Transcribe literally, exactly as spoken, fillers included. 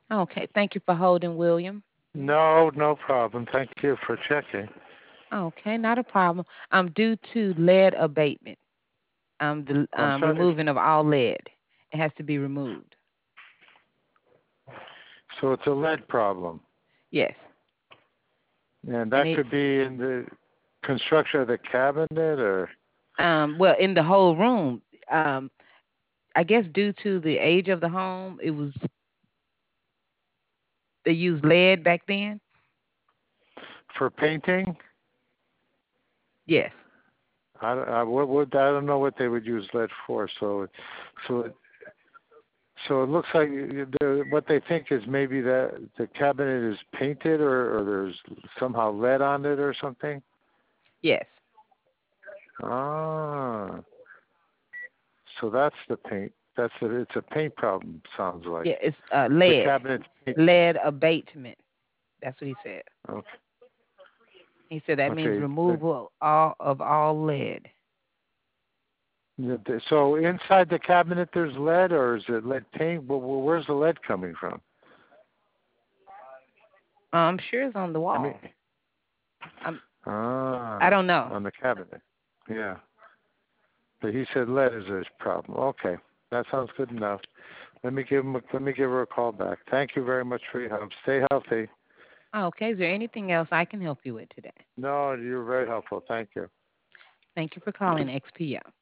Okay, thank you for holding, William. No, no problem. Thank you for checking. Okay, not a problem. Um, due to lead abatement, um, the I'm um, sorry. removing of all lead, it has to be removed. So it's a lead problem, Yes, and and that it could be in the construction of the cabinet, or um, well, in the whole room, um, I guess due to the age of the home, it was they used lead back then. for painting. Yes, I, I what would I don't know what they would use lead for. So, so it, so it looks like the, what they think is maybe that the cabinet is painted, or, or there's somehow lead on it or something. yes, Ah, so that's the paint. That's a, it's a paint problem. Sounds like yeah. It's uh, the lead, cabinet's paint. lead abatement. That's what he said. Okay. He said that means Okay. The, removal all of all lead. the, the- so inside the cabinet there's lead, or is it lead paint? Well, where's the lead coming from? I'm sure it's on the I mean, wall. Um, I ah, don't know. on the cabinet. Yeah. But he said lead is his problem. Okay, that sounds good enough. Let me give him. A, let me give her a call back. Thank you very much for your help. Stay healthy. Okay, is there anything else I can help you with today? No, you're very helpful. Thank you. Thank you for calling X P O.